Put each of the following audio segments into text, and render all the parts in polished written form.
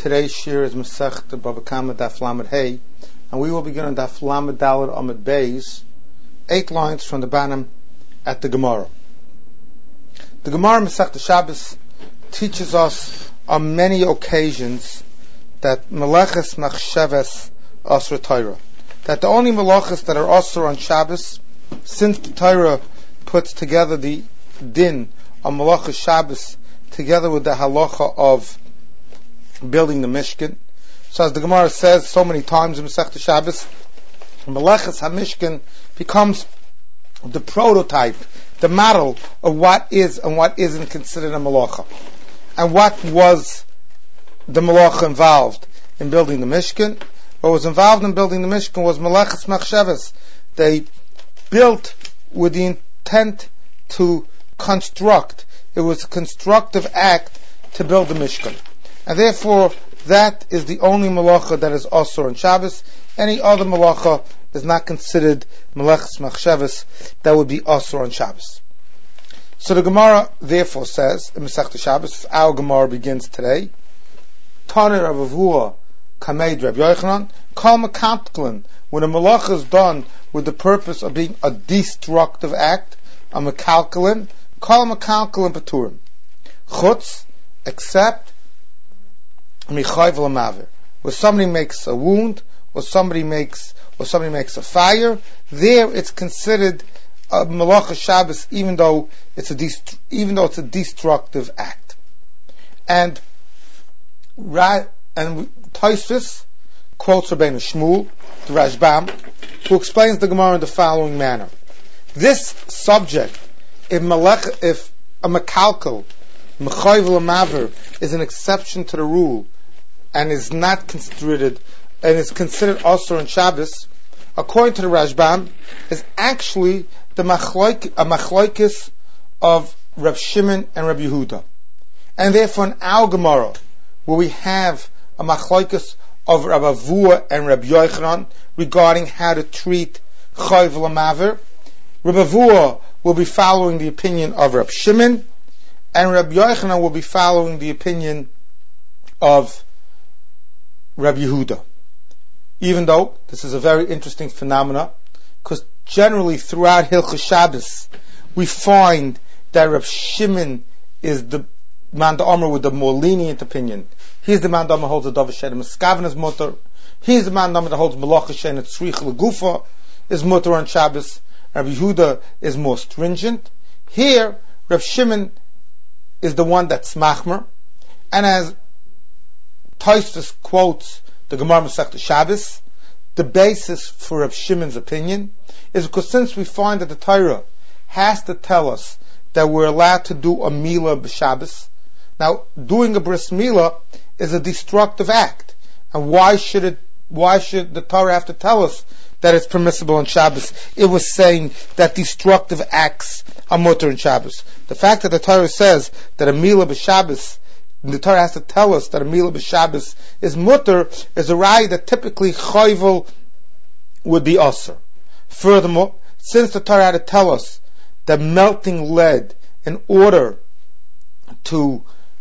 Today's shir is Masechta Bava Kama Daf Lamed Hey, and we will begin on Daf Lamed Daled Amud Beis, 8 lines from the bottom at the Gemara. The Gemara Masechta Shabbos teaches us on many occasions that Meleches Machsheves Asr Torah, that the only Melechas that are Asr on Shabbos, since the Torah puts together the din on Melechas Shabbos together with the halacha of building the Mishkan. So as the Gemara says so many times in Masechta Shabbos, Melechas HaMishkan becomes the prototype, the model of what is and what isn't considered a Melacha. And what was the Melacha involved in building the Mishkan? What was involved in building the Mishkan was Melechas Machsheves. They built with the intent to construct. It was a constructive act to build the Mishkan. And therefore, that is the only Melacha that is Asur on Shabbos. Any other Melacha is not considered Melechas Machsheves that would be Asur on Shabbos. So the Gemara therefore says, in Masechta Shabbos, our Gemara begins today, Tanir Rav Avua Kameid Reb Yochanan, Kal Mekalkalin, when a Melacha is done with the purpose of being a destructive act, a Mekalkalin, Kal Mekalkalin Paturim. Chutz, except Michayv L'Maver, where somebody makes a wound, or somebody makes a fire, there it's considered a Melacha Shabbos, even though it's a destructive act. And Tosfos quotes Rabbeinu Shmuel, the Rashbam, who explains the Gemara in the following manner: this subject, if a Mekalkal, Mechayv L'Maver, is an exception to the rule and is not considered Asur on Shabbos, according to the Rashbam, is actually a machlokes of Rav Shimon and Rav Yehuda. And therefore in our Gemara, where we have a machlokes of Rav Avua and Rav Yochanan regarding how to treat Chayv L'Maver, Rav Avua will be following the opinion of Rav Shimon, and Rav Yochanan will be following the opinion of Rav Yehuda. Even though this is a very interesting phenomena, because generally throughout Hilchos Shabbos we find that Rav Shimon is the man d'Amar with the more lenient opinion. He's the man d'Amar who holds the Davar Shein Meskavenes mutter. He's the man d'Amar that holds Melacha Shein and Tzrich L'Gufa is mutter on Shabbos. Rav Yehuda is more stringent. Here, Rav Shimon is the one that's machmer, and as Tosfos quotes the Gemara Masechta Shabbos, the basis for Rav Shimon's opinion is because since we find that the Torah has to tell us that we're allowed to do a milah b'Shabbos, now doing a bris milah is a destructive act, and why should the Torah have to tell us that it's permissible on Shabbos? It was saying that destructive acts are mutter on Shabbos. The fact that the Torah says that a milah b'Shabbos, the Torah has to tell us that a milah b'Shabbos is mutter, is a raya that typically chayvel would be asur. Furthermore, since the Torah had to tell us that melting lead in order to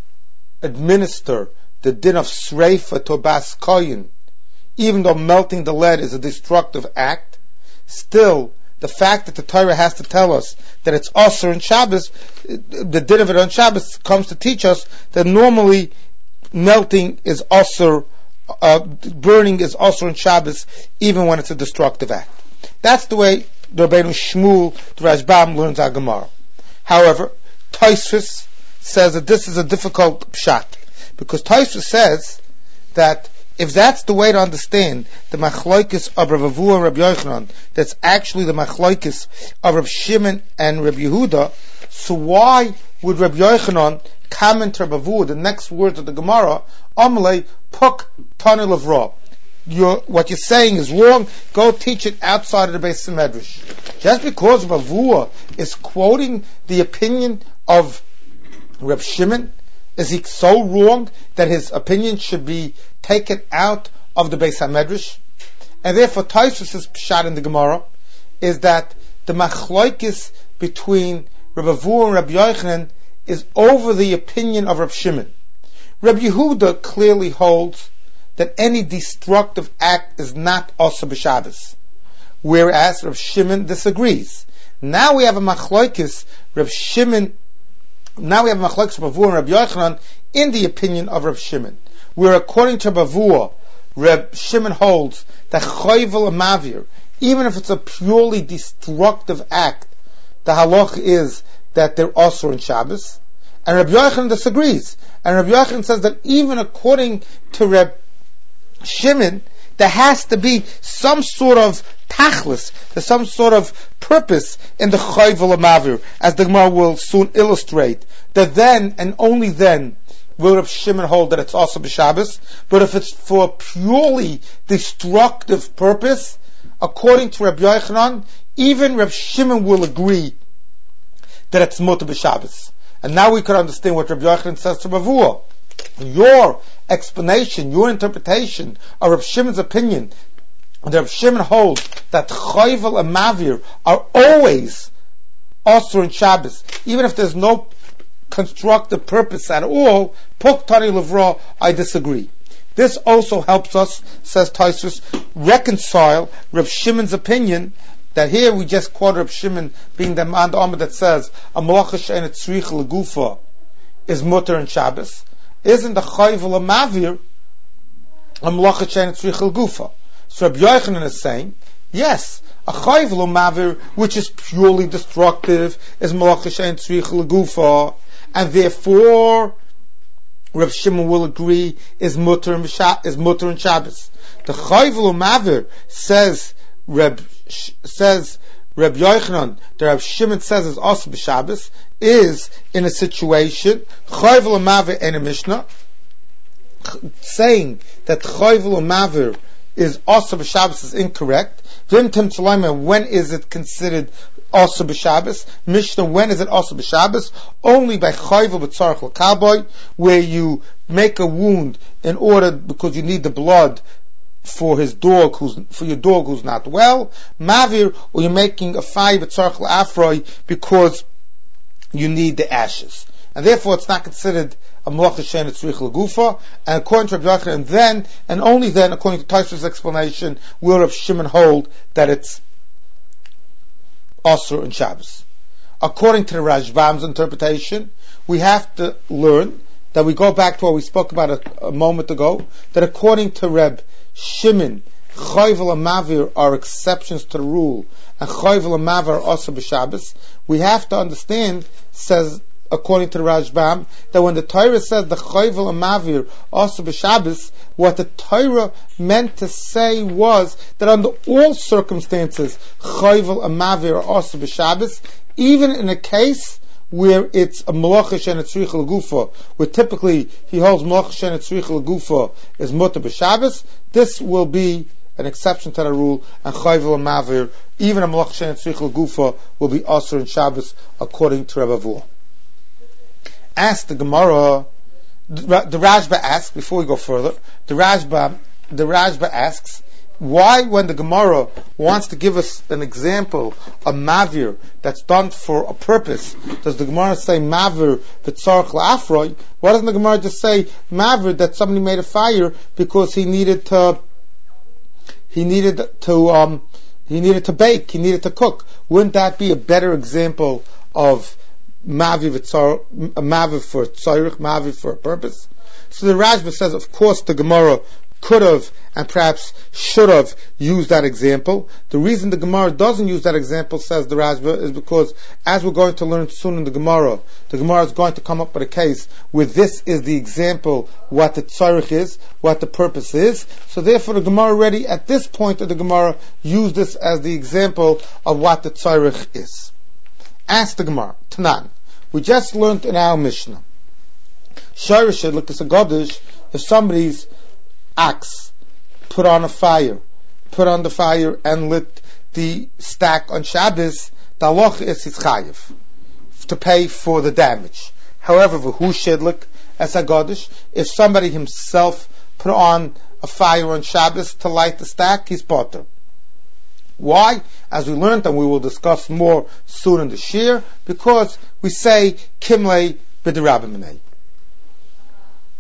administer the din of sreifa to bas koyin, even though melting the lead is a destructive act, still the fact that the Torah has to tell us that it's asur on Shabbos, the din of it on Shabbos comes to teach us that normally melting is asur, burning is asur on Shabbos, even when it's a destructive act. That's the way the Rabbeinu Shmuel, the Rashbam, learns our Gemara. However, Tosfos says that this is a difficult pshat, because Tosfos says that if that's the way to understand the machlokes of Rav Avua and Rav Yochanan, that's actually the machlokes of Rav Shimon and Rav Yehuda, so why would Rav Yochanan comment to Rav Avua, the next words of the Gemara, Amalei Puk Tanil of Ra? What you're saying is wrong, go teach it outside of the Beis Medrash. Just because Rav Avua is quoting the opinion of Rav Shimon, is he so wrong that his opinion should be taken out of the Beis HaMedrash? And therefore Tosfos' pshat in the Gemara is that the machlokes between Rav Avua and Rav Yochanan is over the opinion of Rav Shimon. Rabbi Yehuda clearly holds that any destructive act is not also b'Shabbos, whereas Reb Shimon disagrees. Now we have a machlokes Reb Shimon. Now we have a machlokes Reb Avua and Reb Yochanan in the opinion of Reb Shimon, where according to Reb Avua, Reb Shimon holds that chovel mavir, even if it's a purely destructive act, the halach is that they're also in Shabbos. And Reb Yochanan disagrees. And Reb Yochanan says that even according to Reb Shimon, there has to be some sort of tachlis, there's some sort of purpose in the chovel mavir, as the Gemara will soon illustrate, that then and only then will Reb Shimon hold that it's also b'Shabbos. But if it's for a purely destructive purpose, according to Reb Yochanan, even Reb Shimon will agree that it's mutar b'Shabbos. And now we can understand what Reb Yochanan says to Reb Avua. Your explanation, your interpretation of Reb Shimon's opinion, that Reb Shimon holds that chovel and mavir are always also in Shabbos, even if there's no constructive purpose at all, Puk Tani Levra, I disagree. This also helps us, says Tosfos, reconcile Reb Shimon's opinion that here we just quote Reb Shimon being the man that says a malacha she'ein tzricha legufa is mutar in Shabbos. Isn't the chovel mavir a malacha she'ein tzricha legufa? So Reb Yochanan is saying, yes, a chovel mavir which is purely destructive is malacha she'ein tzricha legufa, and therefore Reb Shimon will agree is mutar in Shabbos. The chovel mavir says Reb Yochanan, that Reb Shimon says is also b'Shabbos, is in a situation chovel mavir in a Mishnah saying that chovel mavir is also b'Shabbos is incorrect. Vim Tim Tzalaima, when is it considered also b'Shabbos? Mishnah, when is it also b'Shabbos? Only by chovel b'tzarech l'kaboy, where you make a wound in order because you need the blood for your dog who's not well. Mavir, or you're making a fire b'tzarech l'afroi because you need the ashes, and therefore it's not considered a malacha she'ein tzricha legufa. And according to Reb Yochanan, then and only then, according to Tosfos' explanation, will Reb Shimon hold that it's also in Shabbos. According to the Rashbam's interpretation, we have to learn that we go back to what we spoke about a moment ago, that according to Reb Shimon, chovel and mavir are exceptions to the rule, and chovel and mavir are also b'Shabbos. We have to understand, says according to the Rashbam, that when the Torah says the chovel and mavir also b'Shabbos, what the Torah meant to say was that under all circumstances chovel and mavir are also b'Shabbos, even in a case where it's a malacha she'ein tzricha legufa, where typically he holds malacha she'ein tzricha legufa is mutar b'Shabbos. This will be an exception to the rule, and chovel and mavir, even a malacha she'ein tzricha legufa, will be also in Shabbos according to Reb Avua. Ask the Gemara. The Rashba asks, before we go further, the Rashba asks, why, when the Gemara wants to give us an example of mavir that's done for a purpose, does the Gemara say mavir b'tzarech l'afroi? Why doesn't the Gemara just say mavir that somebody made a fire because he needed to bake, he needed to cook? Wouldn't that be a better example of mavir for tzarech, mavir for a purpose? So the Rashba says, of course, the Gemara could have and perhaps should have used that example. The reason the Gemara doesn't use that example, says the Rashba, is because, as we're going to learn soon in the Gemara is going to come up with a case where this is the example, what the tzarech is, what the purpose is. So therefore the Gemara already, at this point of the Gemara, used this as the example of what the tzarech is. Ask the Gemara, Tanan, we just learned in our Mishnah, Sharish look as a Godish, if somebody's axe put on the fire and lit the stack on Shabbos, the halacha is his chayiv to pay for the damage. However, v'hu shidlik as a Godish, if somebody himself put on a fire on Shabbos to light the stack, he's potter. Why? As we learned, and we will discuss more soon in the shir, because we say kimlei b'derabbaminei.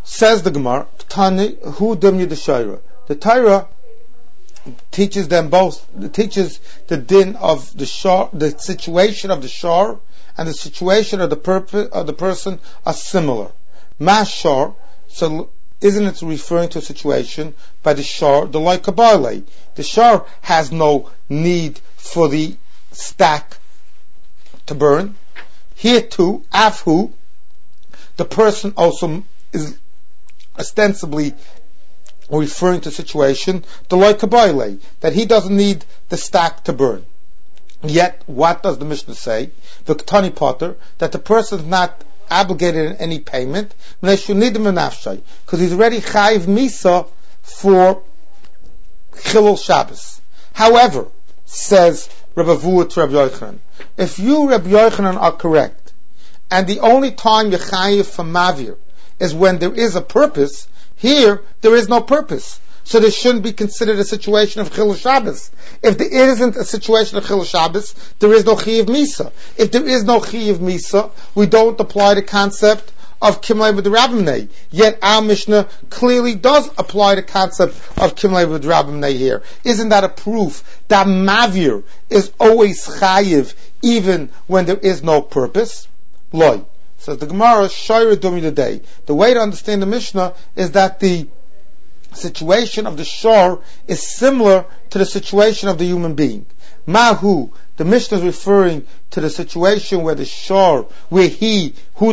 Says the Gemara, Tani hu dumya the Shaira. The Torah teaches them both. It teaches the din of the shar, the situation of the shar, and the situation of the person are similar. Mashar, so isn't it referring to a situation by the shar, the like kabbalah? The shar has no need for the stack to burn. Here too, afhu, the person also is ostensibly referring to a situation, the like kabbalah, that he doesn't need the stack to burn. Yet, what does the Mishnah say? The Ketani Potter, that the person is not obligated in any payment, because he's already chayiv misa for Chilul Shabbos. However, says Rabbi Avua to Rabbi Yochanan, if you, Rabbi Yochanan, are correct, and the only time you're chayiv for mavir is when there is a purpose, here there is no purpose. So this shouldn't be considered a situation of Chilul Shabbos. If there isn't a situation of Chilul Shabbos, there is no Chiyuv Misa. If there is no Chiyuv Misa, we don't apply the concept of Kimlei B'Drabimnei. Yet our Mishnah clearly does apply the concept of Kimlei B'Drabimnei here. Isn't that a proof that Mavir is always Chayiv even when there is no purpose? Loi. Says the Gemara, Shoyre Dumi L'Dei. The way to understand the Mishnah is that the situation of the shor is similar to the situation of the human being. Mahu, the Mishnah is referring to the situation where the shor, where he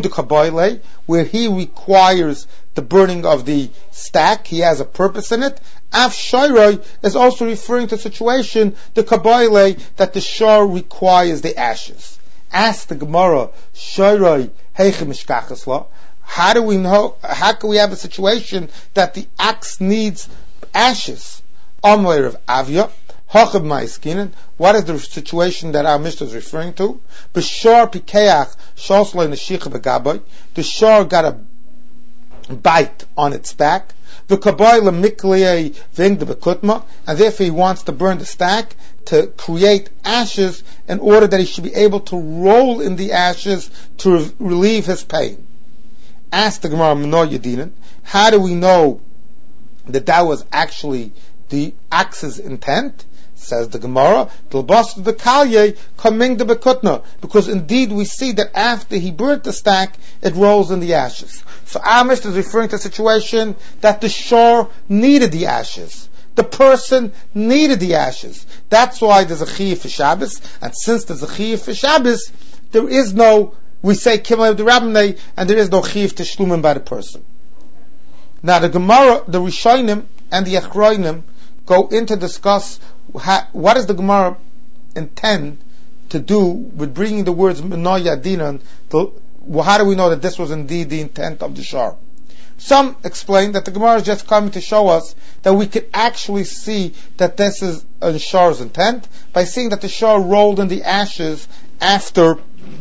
requires the burning of the stack, he has a purpose in it. Af Shairoi is also referring to the situation, the kabayle, that the shor requires the ashes. Ask the Gemara, Shairoi Heichem Mishkachasla. How do we know? How can we have a situation that the axe needs ashes? Amleir of Avia, Hochab Maiskinen. What is the situation that our Mishnah is referring to? B'shor pikeach shoslo neshich b'gaboy. The shor got a bite on its back. The kaboy lemikliei ving de bekutma, and therefore he wants to burn the stack to create ashes in order that he should be able to roll in the ashes to relieve his pain. Ask the Gemara, Meno Yedinin, how do we know that that was actually the axe's intent? Says the Gemara, the kalye coming to bekutna, because indeed we see that after he burnt the stack, it rolls in the ashes. So our Mishnah is referring to a situation that the shor needed the ashes. The person needed the ashes. That's why there's a chiyuv for Shabbos, and since there's a chiyuv for Shabbos, there is no, we say Kimlei B'Drabimnei, and there is no chiyuv to shlumin by the person. Now the Gemara, the Rishonim and the Achronim go in to discuss what does the Gemara intend to do with bringing the words Meno Yadinan. How do we know that this was indeed the intent of the shor? Some explain that the Gemara is just coming to show us that we could actually see that this is a shor's intent by seeing that the shor rolled in the ashes after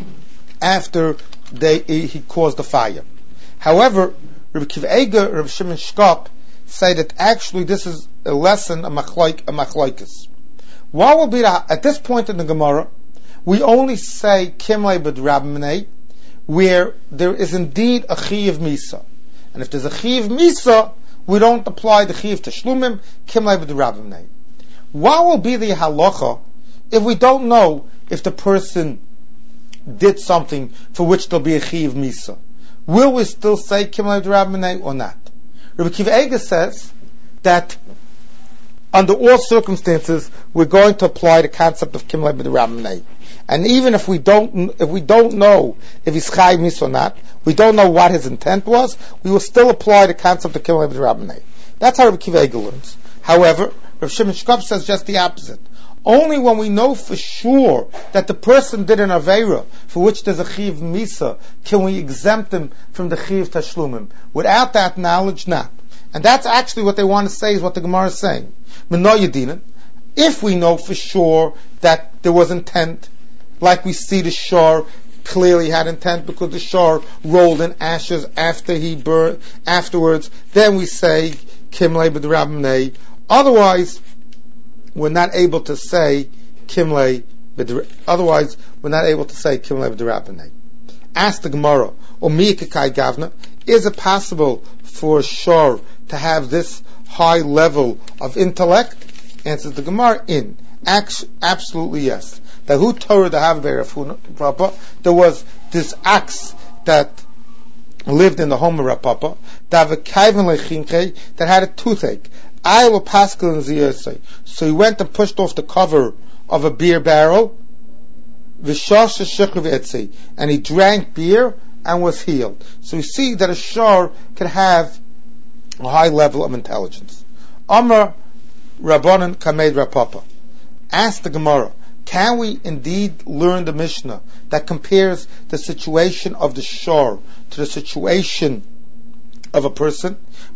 he caused the fire. However, Rabbi Kiva Eger, Rabbi Shimon Shkop say that actually this is a lesson, a machlokes. What will be at this point in the Gemara? We only say Kimlei B'Drabimnei where there is indeed a chiyuv misa, and if there's a chiyuv misa, we don't apply the chiyuv to shlumim Kimlei B'Drabimnei. What will be the halacha if we don't know if the person did something for which there'll be a chiyuv misa? Will we still say Kimlei B'Drabimnei or not? Rabbi Kiva Eger says that under all circumstances we're going to apply the concept of Kimlei B'Drabimnei, and even if we don't know if he's chayiv misa or not, we don't know what his intent was, we will still apply the concept of Kimlei B'Drabimnei. That's how Rabbi Kiva Eger learns. However, Rabbi Shimon Shkop says just the opposite. Only when we know for sure that the person did an aveira for which there's a chiyuv misa can we exempt him from the chiyuv tashlumim. Without that knowledge, not. And that's actually what they want to say, is what the Gemara is saying. Meno Yedinan, if we know for sure that there was intent, like we see the shor clearly had intent because the shor rolled in ashes after he burned afterwards, then we say Kimlei B'Drabimnei. Otherwise, we're not able to say Kimlei B'Drabimnei. Ask the Gemara, if Is it possible for a shor to have this high level of intellect? Answers the Gemara, absolutely yes. That who Torah the Havber there was this axe that lived in the home of Rav Papa that had a toothache. So he went and pushed off the cover of a beer barrel, and he drank beer and was healed. So we see that a shor can have a high level of intelligence. Amar Rabbanan Kamed Rav Papa. Ask the Gemara, can we indeed learn the Mishnah that compares the situation of the shor to the situation of a person?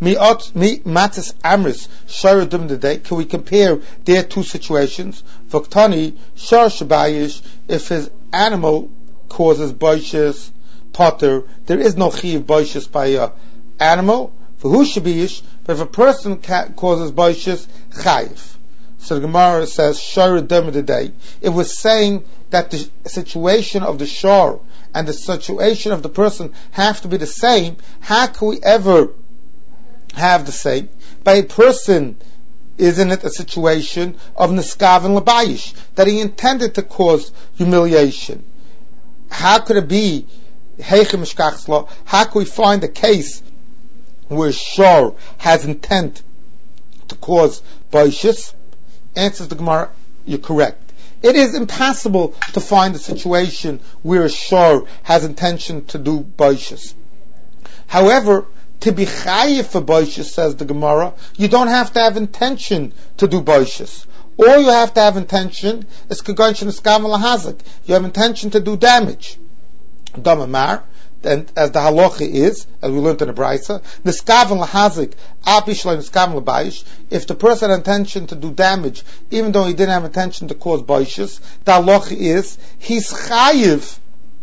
Matis Amris Sharadim the day. Can we compare their two situations? Vaktani Shar Shabayish, if his animal causes boishes potter, there is no chiv boishes by a animal. For who shabayish, but if a person causes boishes chayiv. So the Gemara says Sharadim the day. It was saying that the situation of the shor and the situation of the person have to be the same. How can we ever have the same? By a person, isn't it a situation of niskav and labayish, that he intended to cause humiliation? How could it be heichem mishkachsla? How can we find a case where shor has intent to cause boishes? Answers the Gemara, you're correct. It is impossible to find a situation where a shor has intention to do boishes. However, to be chayiv for boishes, says the Gemara, you don't have to have intention to do boishes. All you have to have intention is kagonchin eskam lahazik. You have intention to do damage. Damamar, and as the halacha is, as we learned in the Brisa, niskav lahazik apishlay niskav labayish. If the person had intention to do damage, even though he didn't have intention to cause boishes, the halacha is he's chayiv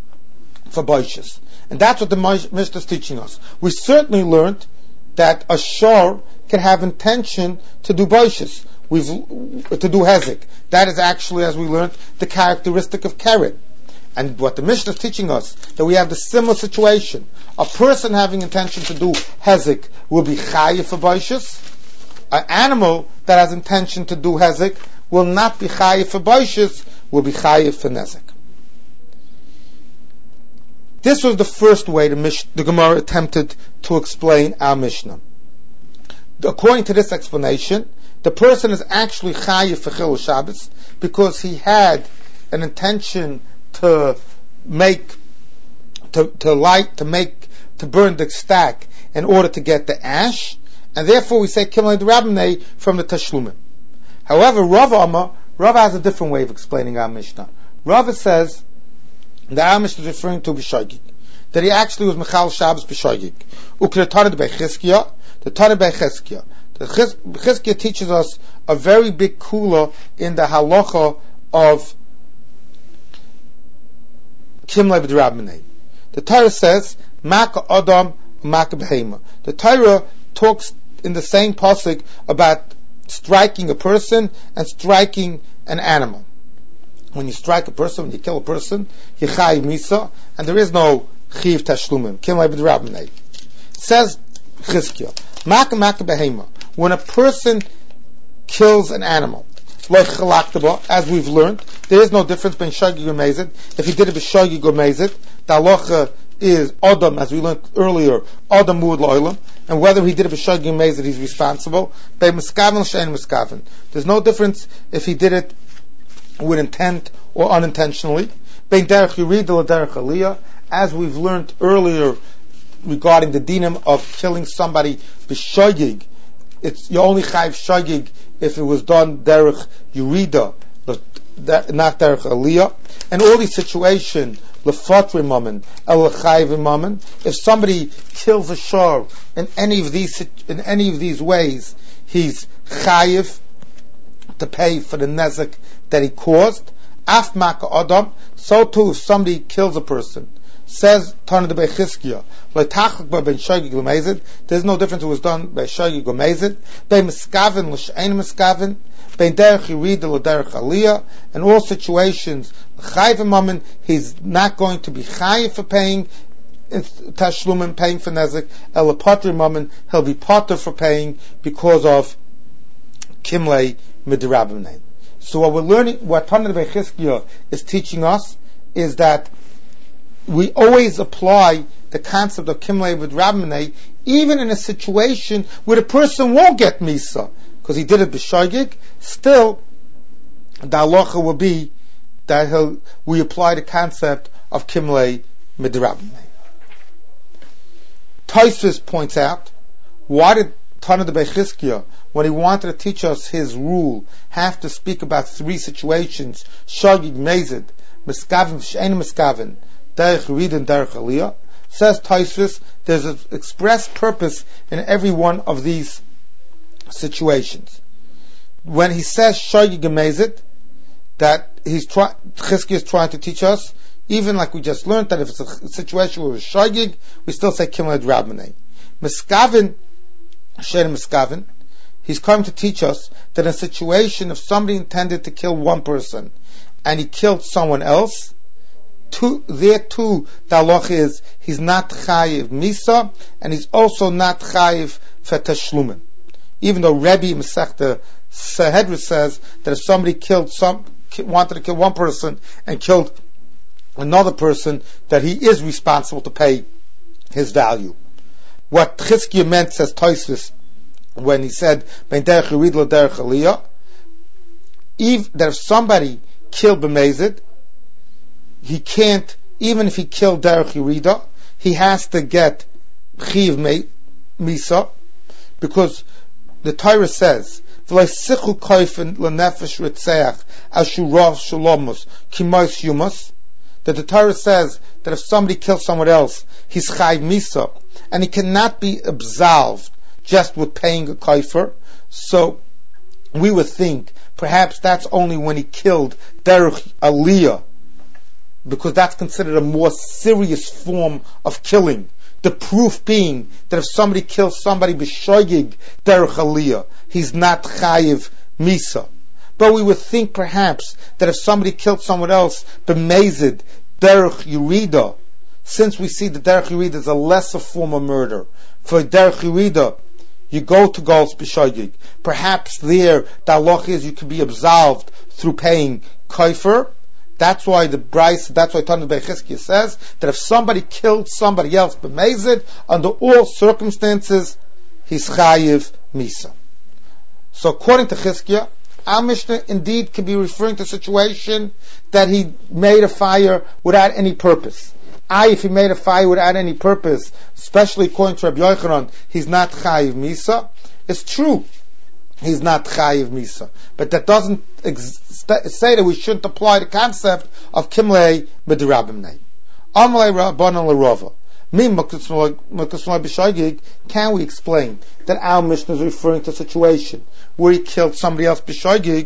for boishes. And that's what the Mishnah is teaching us. We certainly learned that a shor can have intention to do boishes, to do hezek. That is actually, as we learned, the characteristic of keren. And what the Mishnah is teaching us, that we have the similar situation. A person having intention to do hezek will be chayiv for boishes. An animal that has intention to do hezek will not be chayiv for boishes, will be chayiv for nezek. This was the first way the Gemara attempted to explain our Mishnah. According to this explanation, the person is actually chayiv for Chilul Shabbos because he had an intention to burn the stack in order to get the ash, and therefore we say Kimlei D'Rabbanei from the Tashlumim. However, Rav has a different way of explaining our Mishnah. Rav says that our Mishnah is referring to B'Shogig, that he actually was Mechal Shabbos B'Shogig. Ukretanid B'Chizkiya, the Tanid B'Chizkiya. The Chizkiya teaches us a very big kula in the halacha of Kimlei B'Rabbanei. The Torah says Maka Adam, Maka Behema. The Torah talks in the same pasuk about striking a person and striking an animal. When you strike a person, when you kill a person, you chayiv misa, and there is no chiv tashlumim. Kimlei B'Rabbanei. Says Chizkiya, Maka Behema. When a person kills an animal, as we've learned, there is no difference between shogig or mezid. If he did it b'shogig or mezid, the halacha is Adam, as we learned earlier, Adam muad lo'olam, and whether he did it b'shogig or mezid, he's responsible. There's no difference if he did it with intent or unintentionally. As we've learned earlier regarding the dinim of killing somebody b'shogig, you only chayv shogig if it was done derech yurida, not derech aliyah. And all these situations, lefatri mammon, el chayv mammon. If somebody kills a shor in any of these ways, he's chayiv to pay for the nezek that he caused. Af maka adam. So too, if somebody kills a person, says Tana de Bechizkiya, there's no difference. It was done by shogig or mezid, by miskaven l'shein miskaven, by derech yirida l'derech aliyah. In all situations, chayv mammon, he's not going to be chayiv for paying tashlumin, paying for nezik, el patri mammon, he'll be potter for paying because of kimlei midrabbanan. So what we're learning, what Tana Bechizkiya is teaching us, is that we always apply the concept of kimlei midrabbanan, even in a situation where the person won't get misa, because he did it b'shogig. Still, the halacha will be that we apply the concept of kimlei midrabbanan. Tosfos points out, why did Tana Bechizkiya, when he wanted to teach us his rule, have to speak about three situations: shogig, mezid, miskaven, she'ein miskaven, derech rid and derech aliyah? Says Tosfos, there's an express purpose in every one of these situations. When he says shogig and mezid, that Chizkiya is trying to teach us, even like we just learned, that if it's a situation where it's shogig, we still say kimlei midrabbanan. Miskaven, she'ein miskaven, he's come to teach us that in a situation if somebody intended to kill one person and he killed someone else, there too the halacha is he's not chayiv misa, and he's also not chayiv for tashlumin. Even though Rebbe Masechta Sanhedrin says that if somebody wanted to kill one person and killed another person, that he is responsible to pay his value. What Chizkiya meant, says Tosfos, when he said ben derech yurid lo derech aliyah, that if somebody killed b'mezid, he can't, even if he killed derech yurida, he has to get chiv misa, because the Torah says v'lo sichu koifen lenefesh ritzeach ashurav shalomus kimois yumas, that the Torah says that if somebody kills someone else, he's chayv misa, and he cannot be absolved just with paying a kaifer. So we would think perhaps that's only when he killed derech aliyah, because that's considered a more serious form of killing. The proof being that if somebody kills somebody b'shogig derech aliyah, he's not chayiv misa. But we would think perhaps that if somebody killed someone else b'mezid derech yurida, since we see that derech yurida is a lesser form of murder, for derech yurida you go to Gols b'shogig, perhaps there the halacha is you can be absolved through paying kaifer. That's why Tana Bechizkiya says that if somebody killed somebody else b'mezid, under all circumstances he's chayiv misa. So according to Chizkiya, our Mishnah indeed can be referring to a situation that he made a fire without any purpose. If he made a fire without any purpose, especially according to Rabbi Yochanan, he's not chayiv misa. It's true, he's not chayiv misa, but that doesn't say that we shouldn't apply the concept of kimlei midrabbanan. Amalei rabbanan l'rova. Can we explain that our Mishnah is referring to a situation where he killed somebody else b'shogig?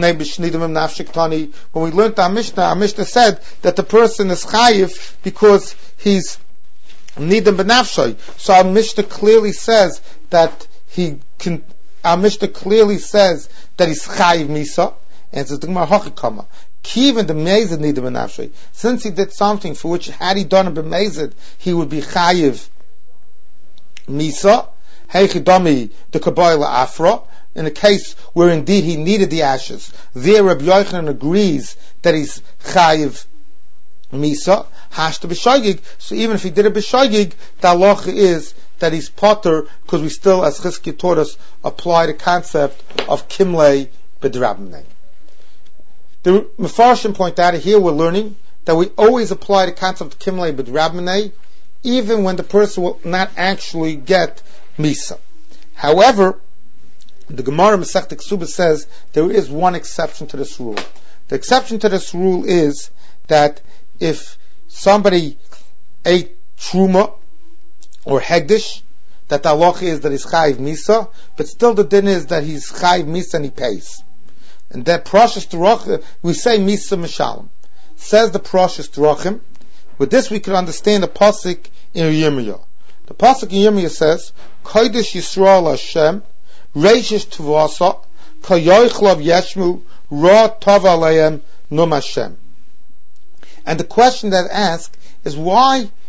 When we learned our Mishnah said that the person is chayiv because he's nidam b'nafshay. So our Mishnah clearly says that our Mishnah clearly says that he's chayiv misa, and it says the Gemara hachikama. Even the mezid nidam b'nafshay, since he did something for which had he done it b'mezid, he would be chayiv misa. Heichidami the kabayla afra. In a case where indeed he needed the ashes, there Rabbi Yochanan agrees that he's chayiv misa. Hashta b'shogig. So even if he did it b'shogig, the halacha is that he's potter, because we still, as Chizkiya taught us, apply the concept of kimlei b'drabbanan. The Mefarshim point out here we're learning that we always apply the concept of kimlei b'drabbanan, even when the person will not actually get misa. However, the Gemara Masechta Ksuba says there is one exception to this rule. The exception to this rule is that if somebody ate truma or hegdish, that the halacha is that he's chayiv misa, but still the din is that he's chayiv misa and he pays. And that Parashas Terachim, we say misa mishalem. Says the Parashas Terachim. With this we can understand the pasuk in Yirmiyah. The pasuk in Yirmiyah says, Kodesh Yisrael Hashem, Reishish Tuvasa, Kayoichlav Yeshmu, Ra Tava Aleim Num Hashem. And the question that asked is, why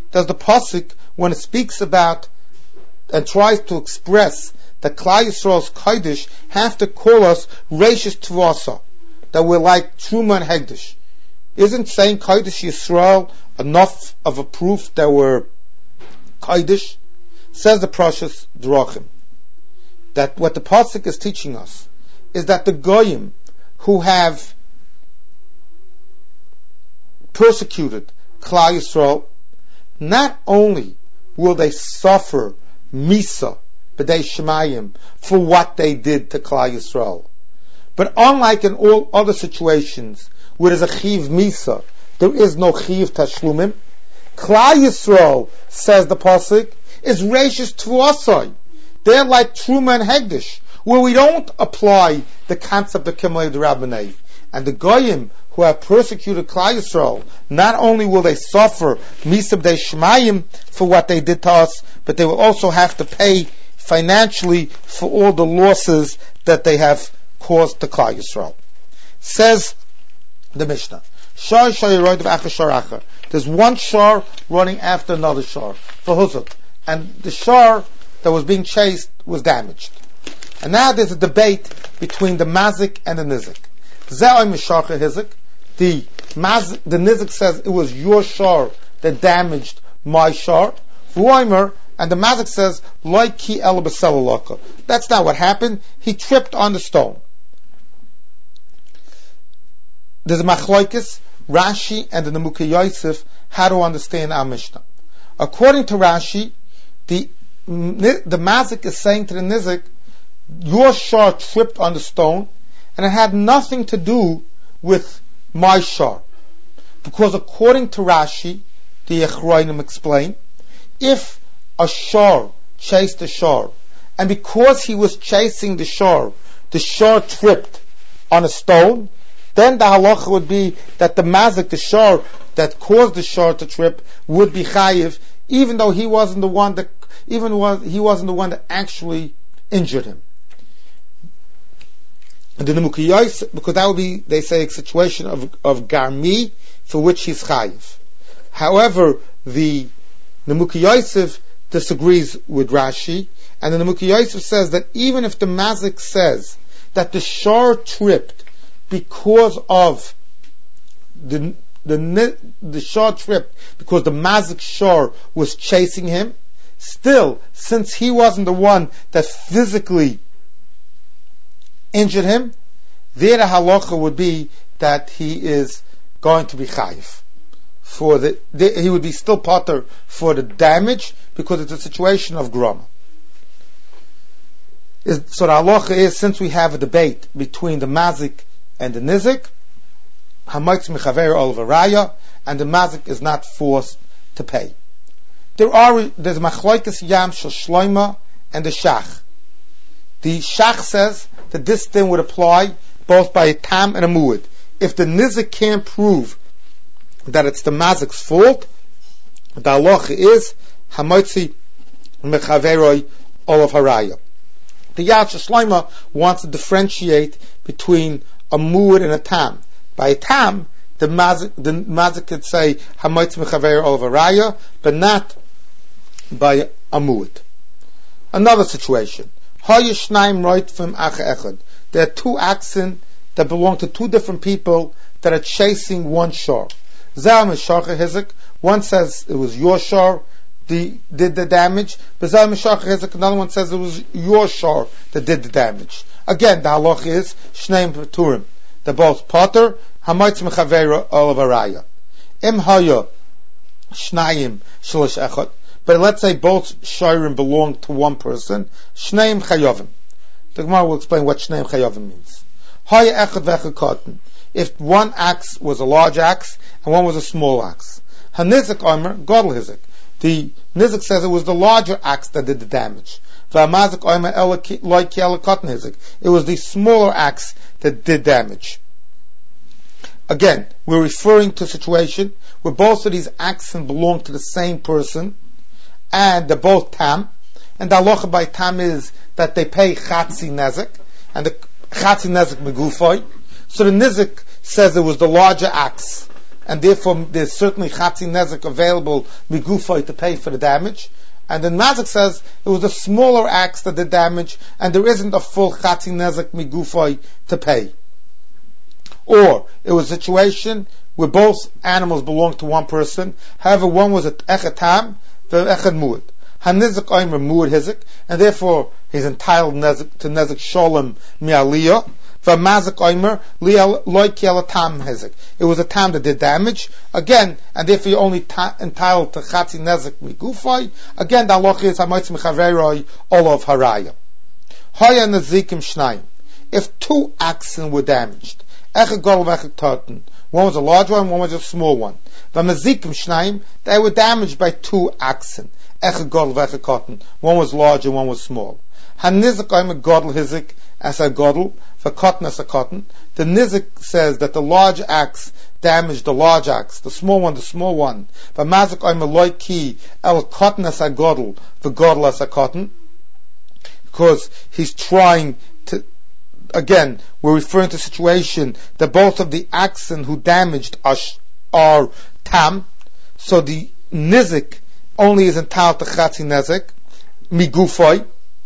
does the pasuk, when it speaks about and tries to express that Klal Yisrael's Kodesh, have to call us Reishis Tvasa, that we're like Truma and Hegdish? Isn't saying Kodesh Yisrael enough of a proof that we're Kodesh? Says the Prashas Drachim, that what the pasuk is teaching us is that the Goyim who have persecuted Klal Yisrael, not only will they suffer Misa B'dei Shemayim for what they did to Klal Yisrael, but unlike in all other situations where there's a Chiv Misa, there is no Chiv Tashlumim. Klal Yisrael, says the pasuk, is Reishis Tvasai. They're like Truma and Hegdish, where we don't apply the concept of Kimlei D'Rabbanei. And the Goyim who have persecuted Klal Yisrael, not only will they suffer Misa B'dei Shemayim for what they did to us, but they will also have to pay financially for all the losses that they have caused to Klal Yisrael. Says the Mishnah, there's one shar running after another shar for Huzuk, and the shar that was being chased was damaged. And now there's a debate between the mazik and the nizik. The nizik says it was your shar that damaged my shar, and the mazik says that's not what happened. He tripped on the stone. There's a machlokes, Rashi and the Nemukei Yosef, how to understand our Mishnah. According to Rashi, the mazik is saying to the nizik, your shar tripped on the stone, and it had nothing to do with my shar. Because according to Rashi, the Echroinim explain, if a shar chased a shar, and because he was chasing the shar tripped on a stone, then the halacha would be that the mazik, the shar that caused the shar to trip, would be chayiv, even though he wasn't the one that actually injured him. And the Nemukei Yosef, because that would be, they say, a situation of garmi for which he's chayiv. However, the Nemukei Yosef disagrees with Rashi, and the Nemukei Yosef says that even if the mazik says that the shar tripped because of the shar tripped because the mazik shar was chasing him, still, since he wasn't the one that physically injured him, there the halacha would be that he is going to be chayiv he would be still potter for the damage, because it's a situation of grama. So the halacha is, since we have a debate between the mazik and the nizik, hamaytz mechaver ol v'raya, and the mazik is not forced to pay. There's machlokes yam shel shloima and the shach. The shach says that this thing would apply both by a tam and a muad. If the nizik can't prove that it's the mazik's fault, the halacha is hamaytz mechaver ol v'raya. The Yad Shel Shloima wants to differentiate between a muad and a tam. By a tam, the mazik could say hamaytz mechaver ol v'raya, but not by a muad. Another situation. There are two oxen that belong to two different people that are chasing one shar. One says it was your shar did the damage, but another one says it was your shar that did the damage. Again, the halach is shneim peturim. They're both potter. Hamaytz mechaver ol v'raya. Im haya shnayim shlosh echad. But let's say both shayrim belong to one person. Shneim chayovim. The Gemara will explain what shneim chayovim means. Haya echad v'echad katan. If one axe was a large axe and one was a small axe. Hanizik omer gadol hizik. The nizik says it was the larger axe that did the damage. V'amazik omer loy ki ela katan hizik. It was the smaller axe that did damage. Again, we're referring to a situation where both of these axes belong to the same person, and they're both tam, and the halacha by tam is that they pay chatzi nezik, and the chatzi nezik megufay. So the nizik says it was the larger axe, and therefore there's certainly chatzi nezek available migufay to pay for the damage. And then Mazik says it was a smaller axe that did damage, and there isn't a full chatzi nezek migufay to pay. Or it was a situation where both animals belonged to one person. However, one was at echad tam, the echad muad. Hanizek oimer muad hizik, and therefore he's entitled to nezek sholem mi'aliyah. V'mazik oimer loiki ala tam hizik. It was a tam that did damage. Again, and therefore you're only entitled to chatzi nezek migufay. Again, the halacha is hamoitz mechaveroi olav haraya. Haya nezikim shnayim. If two oxen were damaged, echad gadol v'echad katan, one was a large one, one was a small one. V'mazikim shnayim, they were damaged by two oxen. Echad gadol v'echad katan, one was large and one was small. Hanizek oimer gadol hizik as a gadol, v'katan as a katan. The nizik says that the large axe damaged the large axe, the small one, V'mazik oimer loiki el katan as a gadol, v'gadol as a katan. Because he's trying to, again, we're referring to a situation that both of the oxen who damaged are tam, so the nizik only is entitled to chatzi nezek migufay,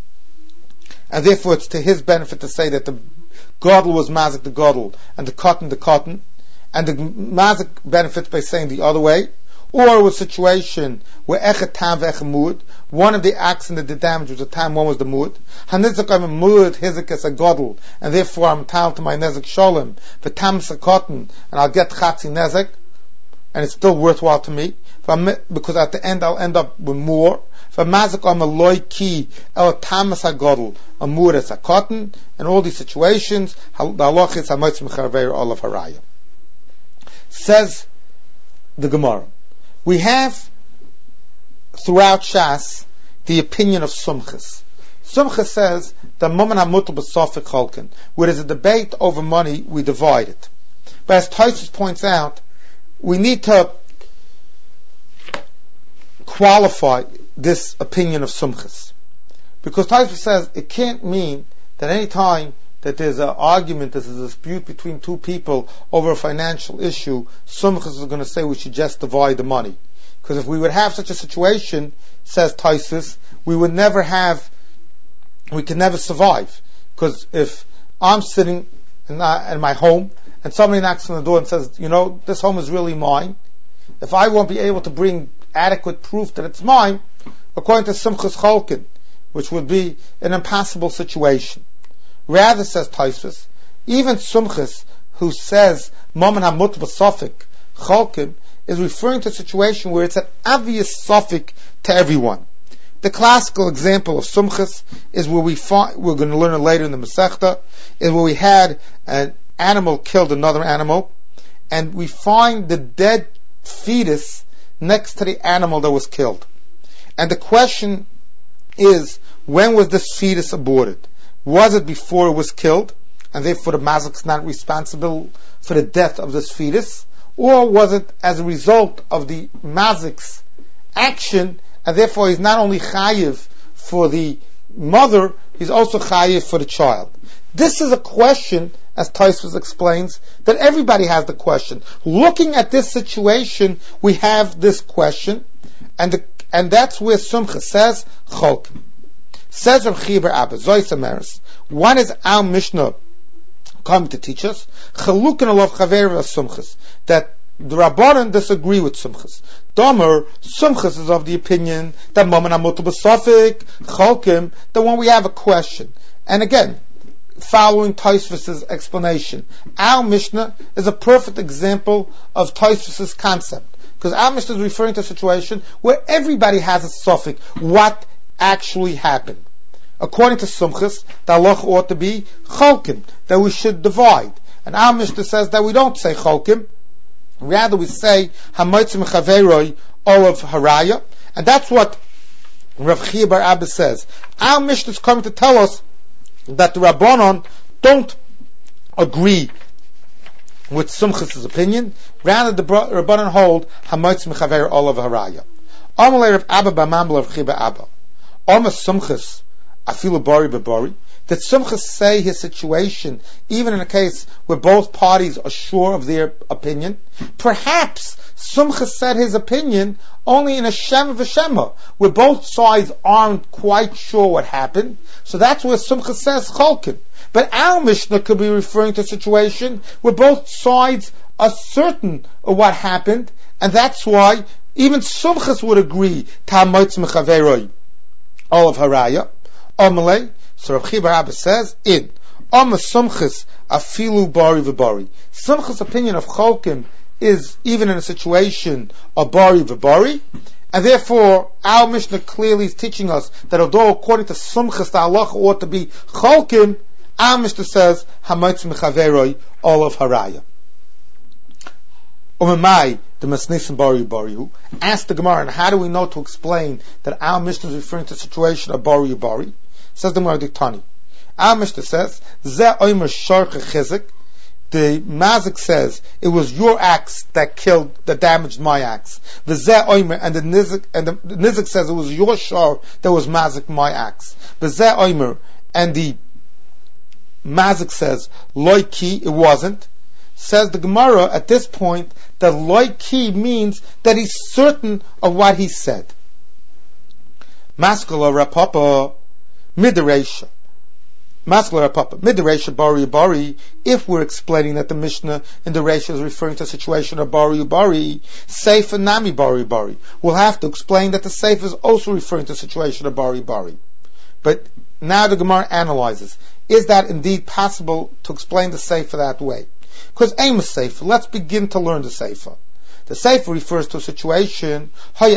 and therefore it's to his benefit to say that the gadol was mazik the gadol and the cotton, and the mazik benefits by saying the other way. Or it was a situation where echad tam ve'echad muad, one of the oxen that did damage was a tam, one was the muad. Hanizek I'm a muad hizik as a gadol, and therefore I'm entitled to my nezek sholem, the tam cotton, and I'll get chatzi nezek, and it's still worthwhile to me, because at the end I'll end up with more. V'mazik I'm a loiki el tam as a gadol, a muad as a cotton, and all these situations, the halacha is hamoitz mechaver olav haraya. Says the Gemara, we have throughout Shas the opinion of Sumchus. Sumchus says that Mammon HaMutal B'Sofik Cholkin, where there's a debate over money, we divide it. But as Tosfos points out, we need to qualify this opinion of Sumchus, because Tosfos says it can't mean that any time that there's an argument, there's a dispute between two people over a financial issue, Sumchus is going to say we should just divide the money. Because if we would have such a situation, says Tosfos, we could never survive. Because if I'm sitting in my home, and somebody knocks on the door and says, this home is really mine, if I won't be able to bring adequate proof that it's mine, according to Sumchus Cholkin, which would be an impossible situation. Rather, says Tosfos, even Sumchus, who says Mammon HaMutal B'Sofik Cholkin, is referring to a situation where it's an obvious suffix to everyone. The classical example of Sumchus is where we're going to learn it later in the Masechta, is where we had an animal killed another animal, and we find the dead fetus next to the animal that was killed. And the question is, when was this fetus aborted? Was it before it was killed, and therefore the mazik is not responsible for the death of this fetus? Or was it as a result of the mazik's action, and therefore he's not only chayiv for the mother, he's also chayiv for the child? This is a question, as Tosfos explains, that everybody has the question. Looking at this situation, we have this question, and that's where Sumchus says Cholkin. Says Rav Chiya bar Abba, Zois Amaris, one is our Mishnah coming to teach us, Chalukin alav chaver Sumchus, that the Rabbanan disagree with Sumchus. Domer, Sumchus is of the opinion that Mammon HaMutal B'Sofik Cholkin, that when we have a question, and again, following Tosfos' explanation, our Mishnah is a perfect example of Tosfos' concept, because our Mishnah is referring to a situation where everybody has a suffix, what actually happened. According to Sumchus, the halacha ought to be Cholkin, that we should divide. And our Mishnah says that we don't say Cholkin, rather we say Hamoitz Mechaveroi Olav Haraya, and that's what Rav Chiya bar Abba says. Our Mishnah is coming to tell us that the Rabbanon don't agree with Sumchus' opinion, rather the Rabbanon hold Hamoitz Mechaveroi Olav Haraya. Amalei Rav Abba b'Mamla Rav Chiya bar Abba. Almas Sumchus, Afilu Bari B'Bari. Did Sumchus say his situation, even in a case where both parties are sure of their opinion? Perhaps Sumchus said his opinion only in a Shema v'Shema, where both sides aren't quite sure what happened. So that's where Sumchus says Cholkin. But our Mishnah could be referring to a situation where both sides are certain of what happened, and that's why even Sumchus would agree, Ta'amoitz mechaveroi, all of Haraya. Amalei, so Rav Chiba Rabba says, in Amma Sumchus afilu bari v'bari. Sumchus' opinion of Cholkim is even in a situation of bari v'bari, and therefore our Mishnah clearly is teaching us that although according to Sumchus the halacha ought to be Cholkim, our Mishnah says Hamoitz mechaveroi, all of Haraya. Umamai, the Masnisim Bari Barihu, asked the Gemara, and how do we know to explain that our Mishnah is referring to a situation of Bari Bari? Says the Gemara Diktani. Our Mishnah says, Zeh Omer Sharche Chizik. The Mazik says, it was your axe that damaged my axe. The Zeh Omer, and the Nizik says it was your shar that was Mazik my axe. The Zeh Omer, and the Mazik says, Loi Ki, it wasn't. Says the Gemara at this point that Loi Ki means that he's certain of what he said. Maskala Rapapa Midaresha. Maskala Rapapa Midaresha Bari Bari. If we're explaining that the Mishnah in the Resha is referring to a situation of Bari Bari, Seifa Nami Bari Bari, we'll have to explain that the Seifa is also referring to a situation of Bari Bari. But now the Gemara analyzes, is that indeed possible to explain the Seifa that way? Because aim is Seifa. Let's begin to learn the Seifa. The Seifa refers to a situation, one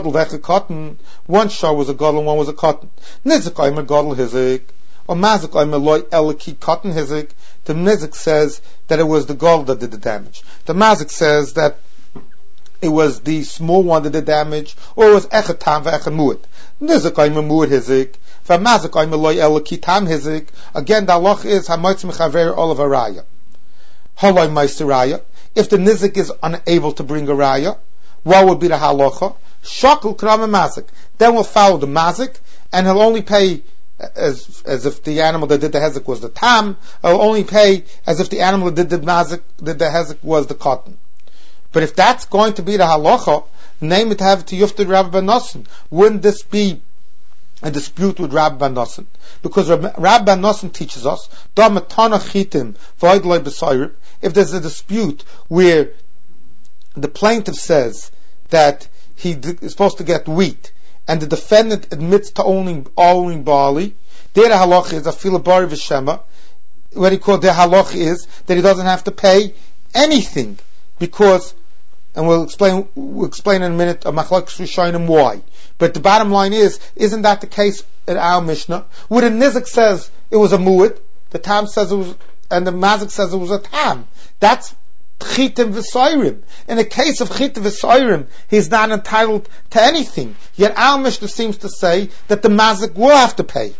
shar was a gadol and one was a cotton. Nizik oimer gadol hizik, or mazik oimer loy eliki cotton hizik. The nizik says that it was the gadol that did the damage. The mazik says that it was the small one that did damage, or it was echad tam ve'echad mu'et. Nizik oimer mu'et hizik, v'mazik oimer loy eliki tam hizik. Again, the halach is hamoitz mechaver olav haraya. Haloi meister raya. If the nizik is unable to bring a raya, what would be the halacha? Shakul kram mazik. Then we'll follow the mazik, and he'll only pay as if the animal that did the hezek was the tam. He'll only pay as if the animal that did the mazik, did the hezek was the cotton. But if that's going to be the halacha, name it have to Yufta Rabbi Ben Nosson. Wouldn't this be a dispute with Rabbi Ben Nosson? Because Rabbi Ben Nosson teaches us, if there's a dispute where the plaintiff says that he is supposed to get wheat, and the defendant admits to owning barley, there the halach is afila bari v'shema. What he called the halach is that he doesn't have to pay anything, because, and we'll explain in a minute a machlokes rishonim why. But the bottom line is, isn't that the case in our Mishnah? Where the nizik says it was a mu'id, the tam says it was, and the mazik says it was a tam. That's chitim v'soirim. In the case of chitim v'soirim, he's not entitled to anything. Yet our Mishnah seems to say that the mazik will have to pay.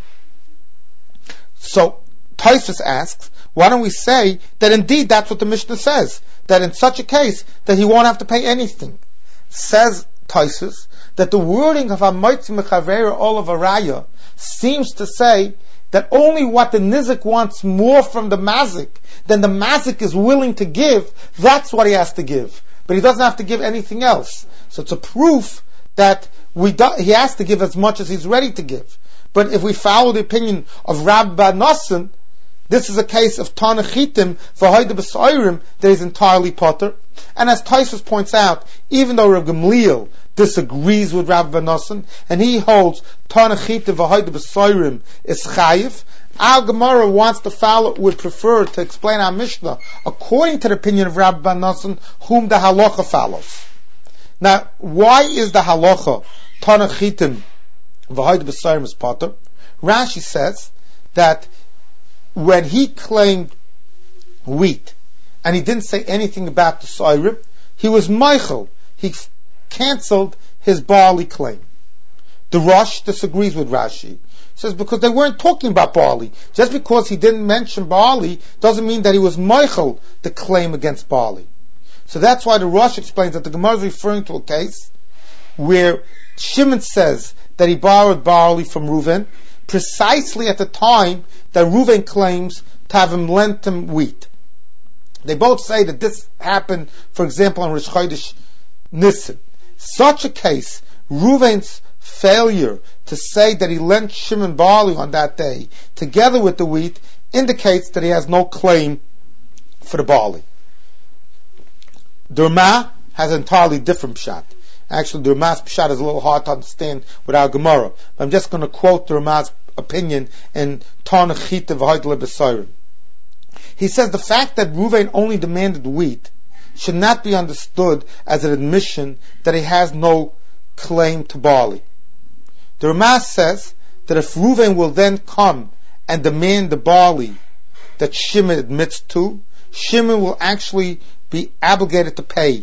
So Tosfos asks, why don't we say that indeed that's what the Mishnah says, that in such a case that he won't have to pay anything? Says Tosfos that the wording of Hamoitzi Mechaveira Olav Araya seems to say that only what the nizik wants more from the mazik than the mazik is willing to give, that's what he has to give. But he doesn't have to give anything else. So it's a proof that he has to give as much as he's ready to give. But if we follow the opinion of Rabbi Nosson, this is a case of Tanachitim for Haida B'Soirim that is entirely potter. And as Tosfos points out, even though Rav Gamliel disagrees with Rabbi Nosson, and he holds Tanachitim for Haida B'Soirim is Chayiv, our Gemara would prefer to explain our Mishnah according to the opinion of Rabbi Nosson, whom the halacha follows. Now, why is the halacha Tanachitim for Haida B'Soirim is potter? Rashi says that when he claimed wheat, and he didn't say anything about the soirim, he was Michael. He cancelled his barley claim. The Rosh disagrees with Rashi. He says because they weren't talking about barley. Just because he didn't mention barley doesn't mean that he was Michael the claim against barley. So that's why the Rosh explains that the Gemara is referring to a case where Shimon says that he borrowed barley from Reuven, precisely at the time that Reuven claims to have lent him wheat. They both say that this happened, for example, on Rosh Chodesh Nisan. Such a case, Reuven's failure to say that he lent Shimon barley on that day, together with the wheat, indicates that he has no claim for the barley. The Ramah has an entirely different pshat. Actually, the Ramah's pshat is a little hard to understand without Gemara. But I'm just going to quote the Ramah's opinion in Tarna Chita V'Hoydle B'Sayrim. He says the fact that Reuven only demanded wheat should not be understood as an admission that he has no claim to barley. The Ramah says that if Reuven will then come and demand the barley that Shimon admits to, Shimon will actually be obligated to pay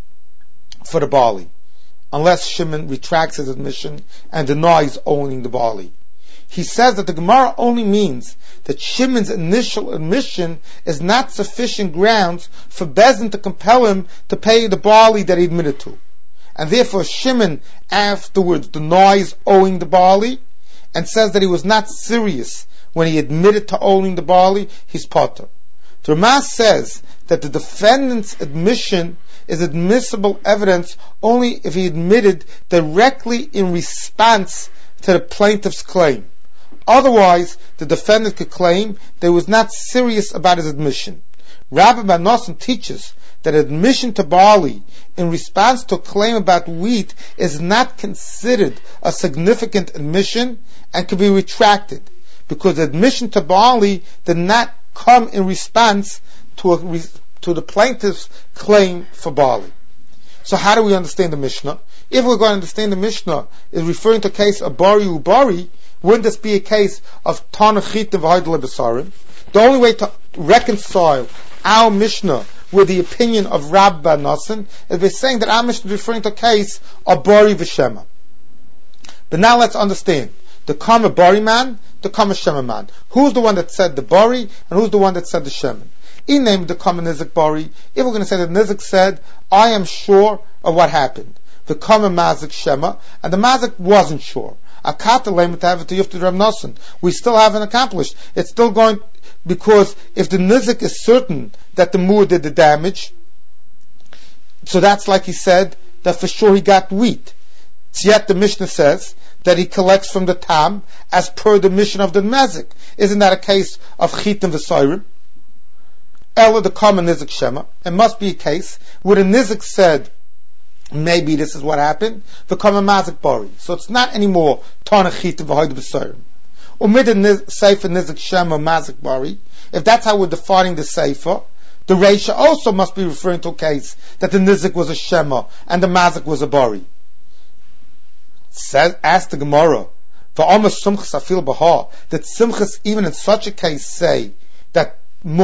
for the barley, unless Shimon retracts his admission and denies owning the barley. He says that the Gemara only means that Shimon's initial admission is not sufficient grounds for Bezdin to compel him to pay the barley that he admitted to. And therefore Shimon afterwards denies owing the barley and says that he was not serious when he admitted to owning the barley. He's potter. The Ramah says that the defendant's admission is admissible evidence only if he admitted directly in response to the plaintiff's claim. Otherwise, the defendant could claim that he was not serious about his admission. Rabbi Bar Nosson teaches that admission to barley in response to a claim about wheat is not considered a significant admission and can be retracted, because admission to barley did not come in response to the plaintiff's claim for barley. So how do we understand the Mishnah? If we're going to understand the Mishnah is referring to a case of Bari Ubari, wouldn't this be a case of Tanachit of Haidle Besarim? The only way to reconcile our Mishnah with the opinion of Rabbi Bar Nosson is by saying that our Mishnah is referring to a case of Bari V'Shema. But now let's understand. The Kama Bari man, the Kama Shema man. Who's the one that said the Bari, and who's the one that said the Shemin? He named the Kama Nizik Bari. If we're going to say that Nizik said, I am sure of what happened. The Kama Mazik Shema, and the Mazik wasn't sure. We still haven't accomplished. It's still going, because if the Nizik is certain that the Moor did the damage, so that's like he said, that for sure he got wheat. Yet the Mishnah says that he collects from the Tam as per the mission of the Mazik. Isn't that a case of Chitim V'Sayrim? Ella the common Nizik Shema. It must be a case where the Nizik said, maybe this is what happened, the common Mazik Bari. So it's not anymore Tana Chitim V'Hoyd B'Sayrim. Umid the Sefer Nizik Shema Mazik Bari. If that's how we're defining the Sefer, the Reisha also must be referring to a case that the Nizik was a Shema and the Mazik was a Bari. Says, ask the Gemara, that Simchas even in such a case say that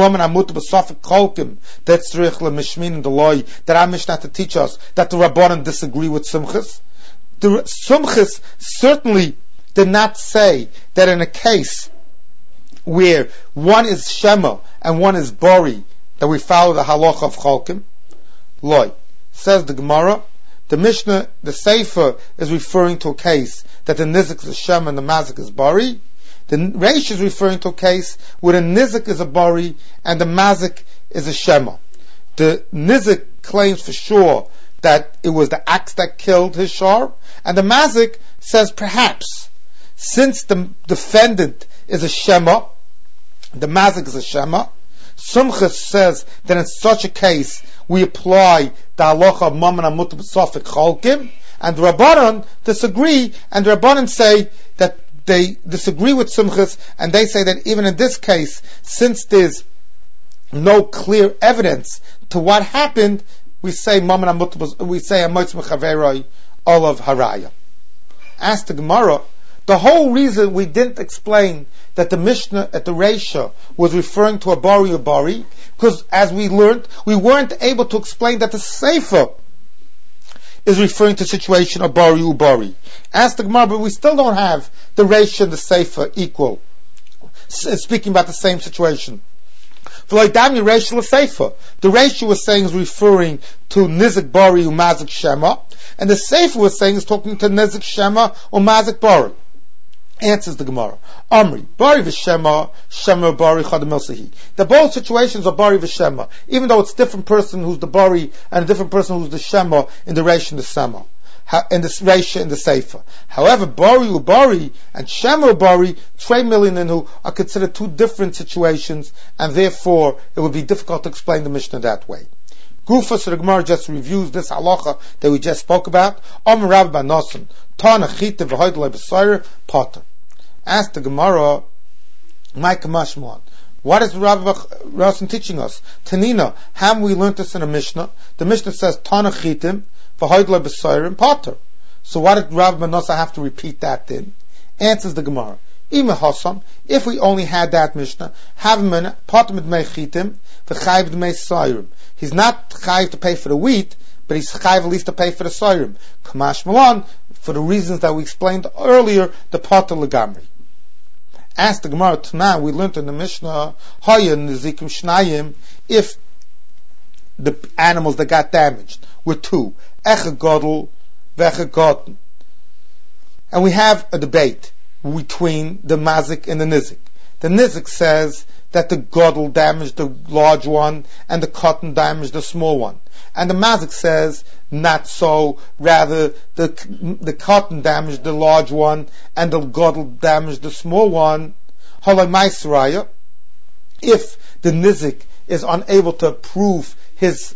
that's that our Mishnah to teach us that the Rabbanan disagree with Simchas. The Simchas certainly did not say that in a case where one is Shema and one is Bari, that we follow the halacha of Cholkim. Loi. Says the Gemara, the Mishnah, the Sefer is referring to a case that the Nizik is Shema and the Mazik is Bari. The Reish is referring to a case where the Nizik is a Bari and the Mazik is a Shema. The Nizik claims for sure that it was the axe that killed his shar, and the Mazik says perhaps, since the defendant is a Shema, the Mazik is a Shema, Sumchas says that in such a case we apply the halacha of Mammon HaMutar B'Safek Cholkim, and the Rabbanan disagree, and the Rabbanan say that they disagree with Sumchas, and they say that even in this case, since there's no clear evidence to what happened, we say Mammon HaMutar, we say Amoitz Mechaveroi Olav Haraya. Ask the Gemara, the whole reason we didn't explain that the Mishnah at the Reisha was referring to a Bari or Bari, because as we learned, we weren't able to explain that the Sefer is referring to the situation of Bari or Bari. Ask the Gemara, but we still don't have the Reisha and the Sefer equal, speaking about the same situation. The Reisha was saying is referring to Nizik Bari or Mazik Shema, and the Sefer was saying is talking to Nizik Shema or Mazik Bari. Answers the Gemara. Amri, Bari v'Shema, Shema Bari Chadam Elsahi. The both situations are Bari v'Shema, even though it's different person who's the Bari and a different person who's the Shema in the Reish and the Sema. In the Reish and the Seifa. However, Bari Ubari and Shema Ubari, Trey Milininu, are considered two different situations, and therefore it would be difficult to explain the Mishnah that way. Gufa, so the Gemara just reviews this halacha that we just spoke about. Om Rabbi Banosan, Tana Chita v'Hoydlei B'Soyer, Potter. Ask the Gemara, Mike Mashmon, what is Rabbi Banosan teaching us? Tanina, how we learned this in a Mishnah? The Mishnah says, Tana Chitim v'Hoydlei B'Soyer, Potter. So why did Rabbi Banosan have to repeat that then? Answers the Gemara. If we only had that Mishnah, he's not chayiv to pay for the wheat, but he's chayiv at least to pay for the soirim. Kamash Malan, for the reasons that we explained earlier, the potter legamri. Ask the Gemara Tanah, we learned in the Mishnah, if the animals that got damaged were two, Echa Godel, Vecha Gotten, and we have a debate between the mazik and the nizik. The nizik says that the godel damaged the large one and the cotton damaged the small one. And the mazik says not so, rather the cotton damaged the large one and the godel damaged the small one. Halay Maisraya, if the nizik is unable to prove his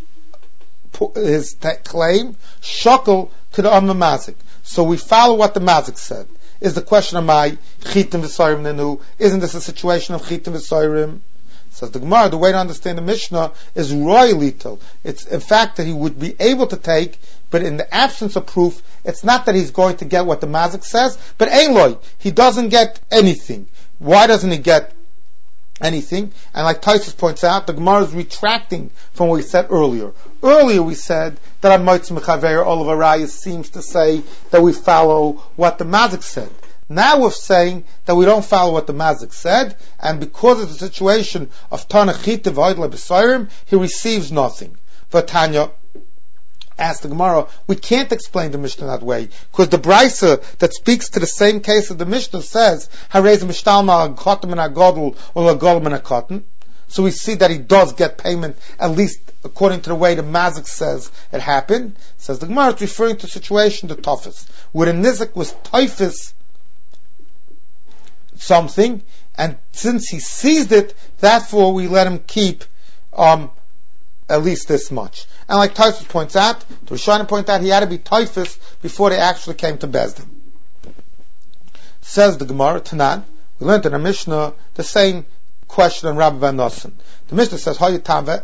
claim, shakel to the mazik. So we follow what the mazik said. Is the question of my chitim v'sorim nenu? Isn't this a situation of chitim v'sorim? Says the Gemara, the way to understand the Mishnah is roy lital. It's in fact that he would be able to take, but in the absence of proof, it's not that he's going to get what the mazik says, but ein loy, he doesn't get anything. Why doesn't he get anything? And like Taisus points out, the Gemara is retracting from what we said earlier. Earlier we said that Amoitz Mechaver Olav Arayas seems to say that we follow what the mazik said. Now we're saying that we don't follow what the mazik said, and because of the situation of Tana Chita v'Hoydlei B'Soyer, he receives nothing. Vatanya, asked the Gemara, we can't explain the Mishnah that way, because the Brisa that speaks to the same case of the Mishnah says, Harez Mishtalma Chotem and Agodel or Agolem and a cotton. So we see that he does get payment, at least according to the way the mazik says it happened. Says the Gemara, it's referring to a situation, the toughest, where the nizik was typhus something, and since he seized it, therefore we let him keep at least this much. And like Taisus points out, the Rishonim point out, he had to be typhus before they actually came to Bezdin. Says the Gemara, Tanan, we learned in our Mishnah the same question on Rabbi Van Nossen. The Mishnah says, hanizik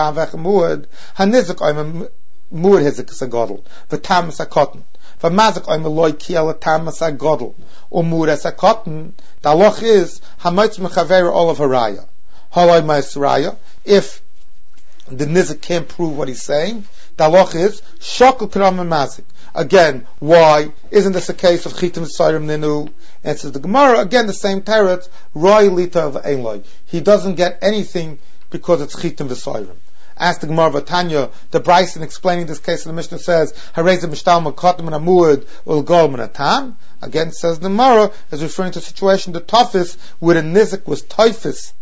oim muad hizik is a godel, v'tam is a cotton. V'mazik oim loy kiel tam is a godel, or muad is a cotton. The halach is, hamoitz mechaver olav haraya. Halay ma'israya, if the nizik can't prove what he's saying, the halach is, shokal k'ram mazik. Again, why? Isn't this a case of chitim v'sorim nenu? Answers the Gemara, again the same teretz, roy lita of einloi. He doesn't get anything because it's chitim v'sorim. Ask the Gemara Vatanya, the Bryson explaining this case in the Mishnah says, Hareza mishtalma kotim and amuad ul golm and atam. Again says the Gemara, is referring to a situation, the toughest, where the nizik was typhus,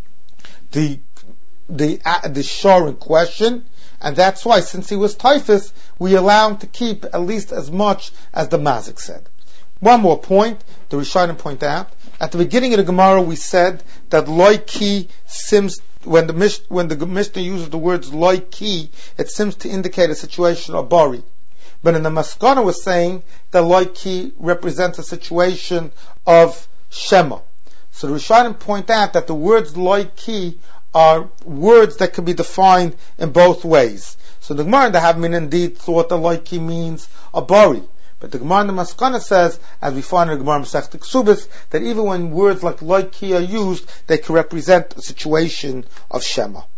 the shore in question, and that's why, since he was typhus, we allow him to keep at least as much as the mazik said. One more point, the Rishonim point out, at the beginning of the Gemara we said that loy ki seems, when the Mishnah uses the words loy ki, it seems to indicate a situation of bari. But in the Maskana was saying that loy ki represents a situation of shema. So the Rishonim point out that the words loy ki are words that can be defined in both ways. So the Gemara in the Havmin indeed thought that loy ki means a bari. But the Gemara in the Maskana says, as we find in the Gemara Masechta Ksubis, that even when words like loy ki are used, they can represent a situation of shema.